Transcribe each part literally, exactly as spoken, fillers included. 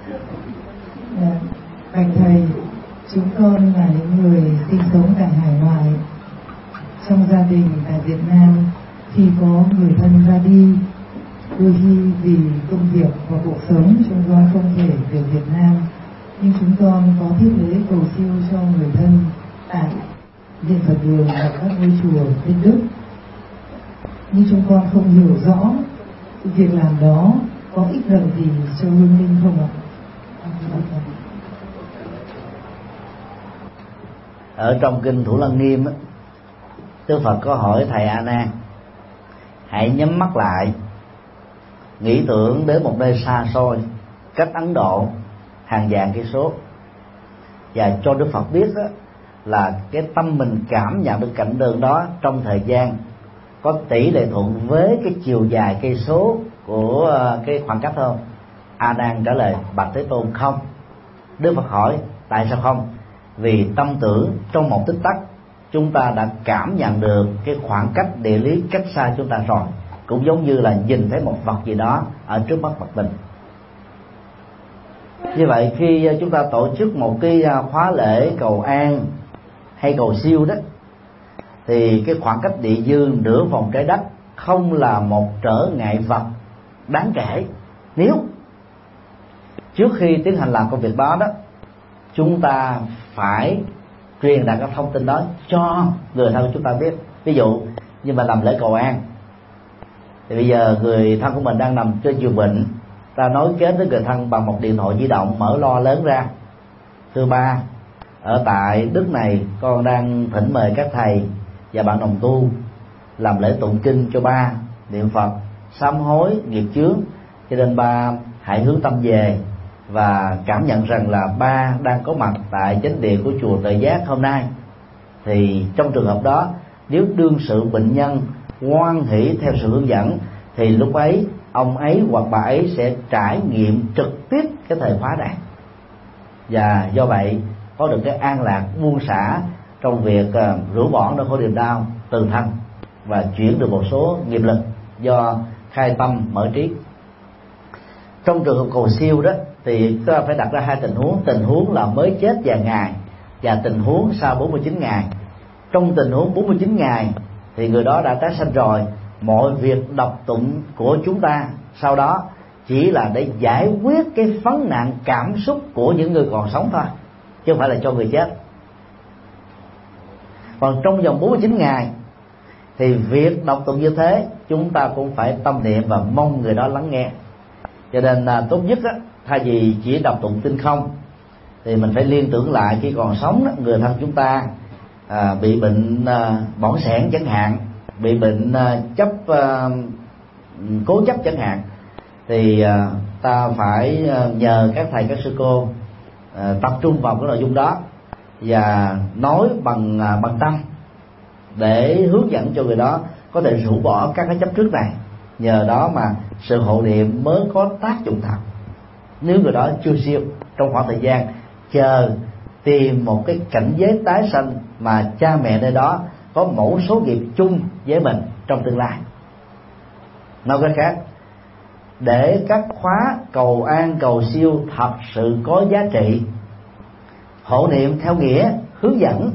Bạch thầy, chúng con là những người sinh sống tại hải ngoại. Trong gia đình tại Việt Nam, khi có người thân ra đi, đôi khi vì công việc và cuộc sống chúng con không thể về Việt Nam, nhưng chúng con có thiết lễ cầu siêu cho người thân tại Điện Phật Đường và các ngôi chùa bên Đức. Nhưng chúng con không hiểu rõ việc làm đó có ích lợi gì cho hương linh không ạ? Ở trong kinh Thủ Lăng Nghiêm, Đức Phật có hỏi thầy A Nan: hãy nhắm mắt lại, nghĩ tưởng đến một nơi xa xôi cách Ấn Độ hàng vạn cây số, và cho Đức Phật biết đó, là cái tâm mình cảm nhận được cảnh tượng đó trong thời gian có tỷ lệ thuận với cái chiều dài cây số của cái khoảng cách không? A Nan trả lời: bạch Thế Tôn, không. Đức Phật hỏi: tại sao không? Vì tâm tưởng trong một tích tắc chúng ta đã cảm nhận được cái khoảng cách địa lý cách xa chúng ta rồi, cũng giống như là nhìn thấy một vật gì đó ở trước mắt mặt mình. Như vậy khi chúng ta tổ chức một cái khóa lễ cầu an hay cầu siêu đó, thì cái khoảng cách địa dương nửa vòng trái đất không là một trở ngại vật đáng kể. Nếu trước khi tiến hành làm công việc đó đó, chúng ta phải truyền đạt các thông tin đó cho người thân của chúng ta biết. Ví dụ như mà làm lễ cầu an, thì bây giờ người thân của mình đang nằm trên giường bệnh, ta nối kết với người thân bằng một điện thoại di động, mở loa lớn ra: thưa ba, ở tại Đức này con đang thỉnh mời các thầy và bạn đồng tu làm lễ tụng kinh cho ba, niệm Phật sám hối nghiệp chướng, cho nên ba hãy hướng tâm về và cảm nhận rằng là ba đang có mặt tại chánh điện của chùa Tuệ Giác hôm nay. Thì trong trường hợp đó, nếu đương sự bệnh nhân ngoan hỷ theo sự hướng dẫn, thì lúc ấy ông ấy hoặc bà ấy sẽ trải nghiệm trực tiếp cái thời khóa này, và do vậy có được cái an lạc buông xả trong việc uh, rũ bỏ nỗi khổ niềm đau từ thân và chuyển được một số nghiệp lực do khai tâm mở trí. Trong trường hợp cầu siêu đó thì chúng ta phải đặt ra hai tình huống: tình huống là mới chết vài ngày và tình huống sau bốn mươi chín ngày. Trong tình huống bốn mươi chín ngày thì người đó đã tái sanh rồi, mọi việc đọc tụng của chúng ta sau đó chỉ là để giải quyết cái vấn nạn cảm xúc của những người còn sống thôi, chứ không phải là cho người chết. Còn trong vòng bốn mươi chín ngày thì việc đọc tụng như thế chúng ta cũng phải tâm niệm và mong người đó lắng nghe. Cho nên là tốt nhất á, thay vì chỉ đọc tụng kinh không, thì mình phải liên tưởng lại khi còn sống đó, người thân chúng ta à, bị bệnh à, bỏng sẻn chẳng hạn, bị bệnh à, chấp à, cố chấp chẳng hạn, thì à, ta phải à, nhờ các thầy các sư cô à, tập trung vào cái nội dung đó và nói bằng à, bằng tâm để hướng dẫn cho người đó có thể rũ bỏ các cái chấp trước này. Nhờ đó mà sự hộ niệm mới có tác dụng thật. Nếu người đó chưa siêu, trong khoảng thời gian chờ tìm một cái cảnh giới tái sanh mà cha mẹ nơi đó có mẫu số nghiệp chung với mình trong tương lai. Nói cách khác, để các khóa cầu an cầu siêu thật sự có giá trị, hộ niệm theo nghĩa hướng dẫn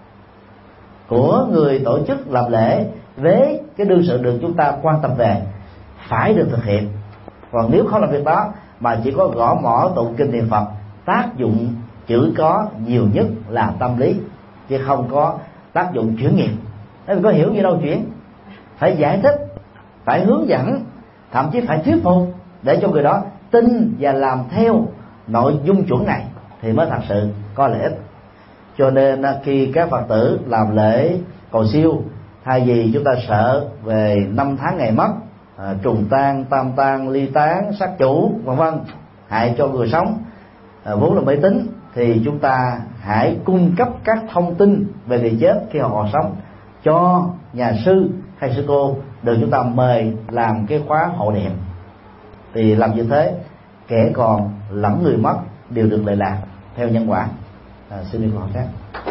của người tổ chức làm lễ với cái đương sự được chúng ta quan tâm về phải được thực hiện. Còn nếu không làm việc đó mà chỉ có gõ mõ tụng kinh niệm Phật, tác dụng chữ có nhiều nhất là tâm lý, chứ không có tác dụng chuyển nghiệp. Nếu mình có hiểu gì đâu chuyển, phải giải thích, phải hướng dẫn, thậm chí phải thuyết phục để cho người đó tin và làm theo nội dung chuẩn này thì mới thật sự có lợi ích. Cho nên khi các Phật tử làm lễ cầu siêu, thay vì chúng ta sợ về năm tháng ngày mất, à, trùng tang, tam tang, ly tán, sát chủ vân vân hại cho người sống, à, vốn là mê tín, thì chúng ta hãy cung cấp các thông tin về người chết khi họ còn sống cho nhà sư hay sư cô được chúng ta mời làm cái khóa hộ niệm. Thì làm như thế, kẻ còn lẫn người mất đều được lợi lạc theo nhân quả. À, xin đi câu hỏi khác.